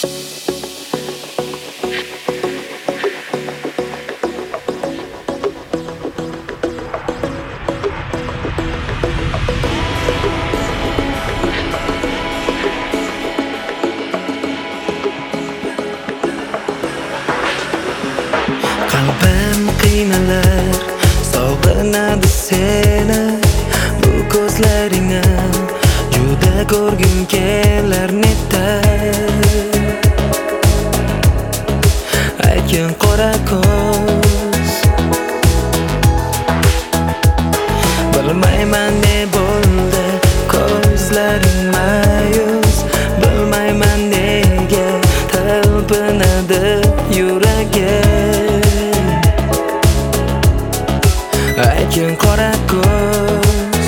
Qalbim qiynalar, sog'inadi seni. Bu ko'zlaringni juda ko'rgim kelar neta. Aytgin qora ko'z, bilmayman ne bo'ldi ko'zlaring mayus. Bilmayman nega talpinadi yuragim. Aytgin qora ko'z,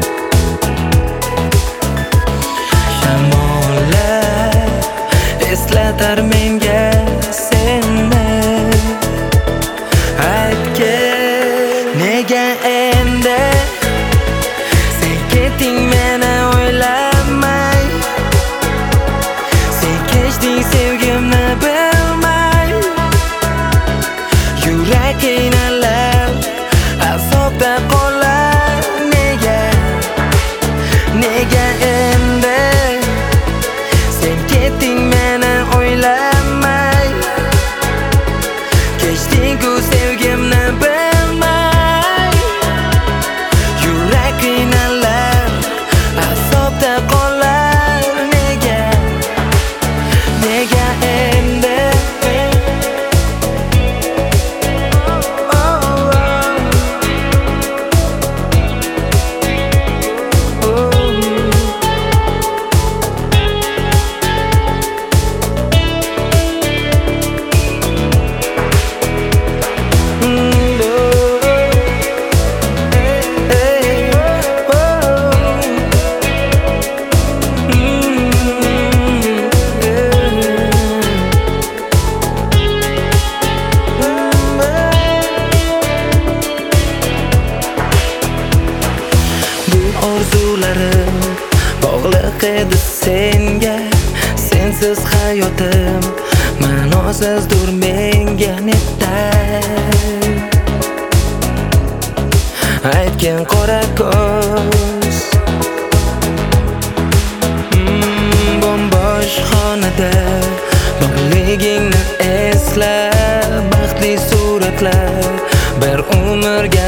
shamollar eslatar menga seni. Aytgin nega endi sen ketding meni o'ylamay. Sen kechding sevgimni bilmay. Yurak qiynalar, azobda qolar. Nega endi sen ketding meni o'ylamay. Kechding-ku sevgimni bilmay. Yurak qiynalar, azobda qolar. Nega endi orzularim bog'liq edi senga. Sensiz hayotim ma'nosizdir menga neta. Aytgin qora ko'z, bombosh xonada borligingni esla. Baxtli suratlar bir umrga